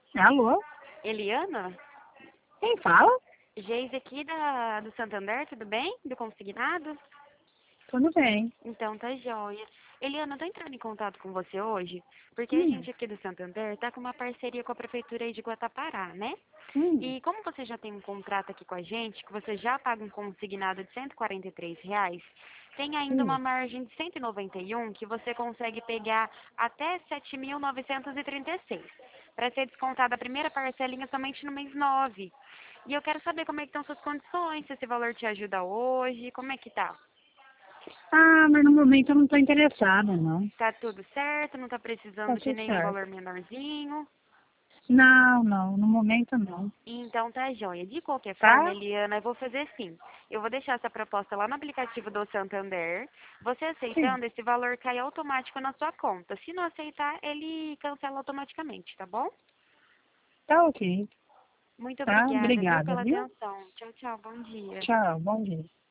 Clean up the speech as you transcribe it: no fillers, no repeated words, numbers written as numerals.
Alô? Eliana? Quem fala? Geise aqui do Santander, tudo bem? Do consignado? Tudo bem. Então tá jóia. Eliana, eu tô entrando em contato com você hoje, porque a Hum, gente aqui do Santander tá com uma parceria com a Prefeitura aí de Guatapará, né? hum, E como você já tem um contrato aqui com a gente, que você já paga um consignado de R$ 143, tem ainda uma hum. margem de 191 que você consegue pegar até 7.936 para ser descontada a primeira parcelinha somente no mês 9. E eu quero saber como é que estão suas condições, se esse valor te ajuda hoje, como é que tá? Ah, mas no momento eu não estou interessada, não. Tá tudo certo? Não tá Tá precisando de tudo nenhum certo. valor menorzinho? Não, não, no momento não. Então tá joia. De qualquer forma, Tá? Eliana, eu vou fazer assim. Eu vou deixar essa proposta lá no aplicativo do Santander. Você Sim. aceitando, esse valor cai automático na sua conta. Se não aceitar, ele cancela automaticamente, tá bom? Tá ok. Muito Tá? obrigada, viu, Obrigada, pela viu? atenção. Tchau, tchau. Bom dia. Tchau, bom dia.